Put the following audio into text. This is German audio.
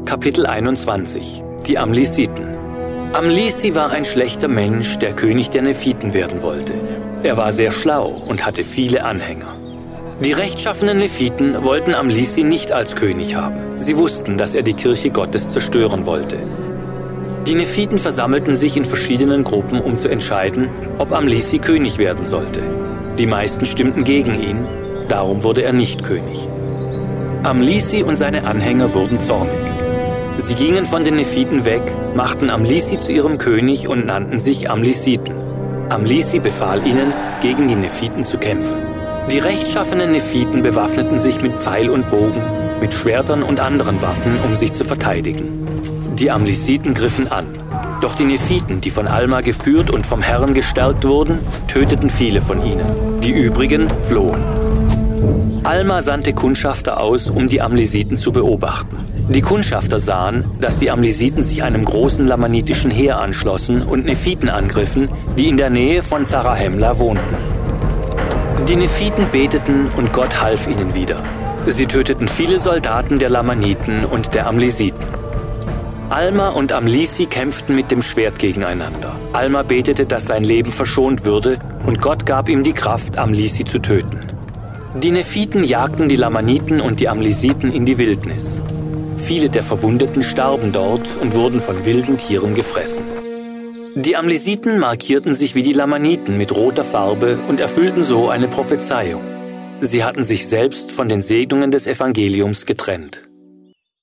Kapitel 21. Die Amlisiten. Amlisi war ein schlechter Mensch, der König der Nephiten werden wollte. Er war sehr schlau und hatte viele Anhänger. Die rechtschaffenen Nephiten wollten Amlisi nicht als König haben. Sie wussten, dass er die Kirche Gottes zerstören wollte. Die Nephiten versammelten sich in verschiedenen Gruppen, um zu entscheiden, ob Amlisi König werden sollte. Die meisten stimmten gegen ihn, darum wurde er nicht König. Amlisi und seine Anhänger wurden zornig. Sie gingen von den Nephiten weg, machten Amlisi zu ihrem König und nannten sich Amlisiten. Amlisi befahl ihnen, gegen die Nephiten zu kämpfen. Die rechtschaffenen Nephiten bewaffneten sich mit Pfeil und Bogen, mit Schwertern und anderen Waffen, um sich zu verteidigen. Die Amlisiten griffen an. Doch die Nephiten, die von Alma geführt und vom Herrn gestärkt wurden, töteten viele von ihnen. Die übrigen flohen. Alma sandte Kundschafter aus, um die Amlisiten zu beobachten. Die Kundschafter sahen, dass die Amlisiten sich einem großen lamanitischen Heer anschlossen und Nephiten angriffen, die in der Nähe von Zarahemla wohnten. Die Nephiten beteten und Gott half ihnen wieder. Sie töteten viele Soldaten der Lamaniten und der Amlisiten. Alma und Amlisi kämpften mit dem Schwert gegeneinander. Alma betete, dass sein Leben verschont würde, und Gott gab ihm die Kraft, Amlisi zu töten. Die Nephiten jagten die Lamaniten und die Amlisiten in die Wildnis. Viele der Verwundeten starben dort und wurden von wilden Tieren gefressen. Die Amlisiten markierten sich wie die Lamaniten mit roter Farbe und erfüllten so eine Prophezeiung. Sie hatten sich selbst von den Segnungen des Evangeliums getrennt.